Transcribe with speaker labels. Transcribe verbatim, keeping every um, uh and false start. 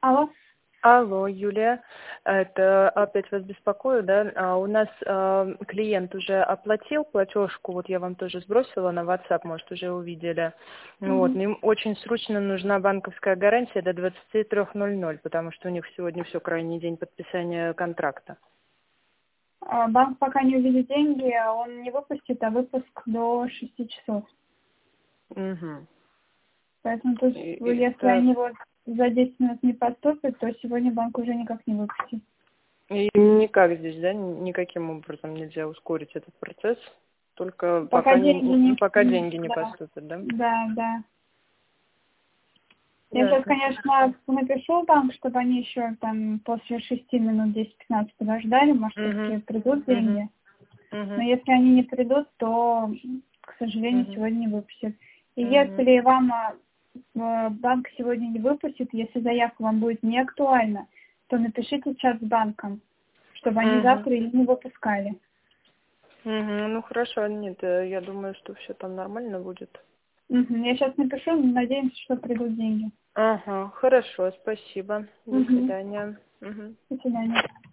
Speaker 1: Алло.
Speaker 2: Алло, Юлия, это опять вас беспокою, да? А у нас э, клиент уже оплатил платежку, вот я вам тоже сбросила на WhatsApp, может, уже увидели. Ну вот,
Speaker 1: Мгм.
Speaker 2: но им очень срочно нужна банковская гарантия до двадцати трёх ноль-ноль, потому что у них сегодня все крайний день подписания контракта.
Speaker 1: А, Банк пока не увидит деньги, а он не выпустит, а выпуск до шести часов.
Speaker 2: Угу.
Speaker 1: Поэтому тут,
Speaker 2: И,
Speaker 1: вы-
Speaker 2: и,
Speaker 1: если
Speaker 2: так,
Speaker 1: они вот за десять минут не поступят, то сегодня банк уже никак не выпустит.
Speaker 2: и никак здесь, да, ни- никаким образом нельзя ускорить этот процесс, только
Speaker 1: Пока
Speaker 2: пока,
Speaker 1: деньги
Speaker 2: не,
Speaker 1: не...
Speaker 2: пока
Speaker 1: не-
Speaker 2: деньги не
Speaker 1: Да,
Speaker 2: поступят, да?
Speaker 1: да, да. Я сейчас,
Speaker 2: Ясно.
Speaker 1: конечно, напишу в банк, чтобы они еще там после шести минут десять-пятнадцать подождали, может,
Speaker 2: Угу.
Speaker 1: все-таки придут
Speaker 2: Угу.
Speaker 1: деньги. Но
Speaker 2: Угу.
Speaker 1: если они не придут, то, к сожалению,
Speaker 2: Угу.
Speaker 1: сегодня не выпустят. И
Speaker 2: Угу.
Speaker 1: если вам а, э, банк сегодня не выпустит, если заявка вам будет не актуальна, то напишите в чат с банком, чтобы они
Speaker 2: Угу.
Speaker 1: завтра ее не выпускали.
Speaker 2: Угу. Ну хорошо, нет, э, я думаю, что все там нормально будет.
Speaker 1: Мгм. Я сейчас напишу, надеемся, что придут деньги.
Speaker 2: Ага, хорошо, спасибо. До
Speaker 1: Мгм.
Speaker 2: свидания. Угу.
Speaker 1: До свидания.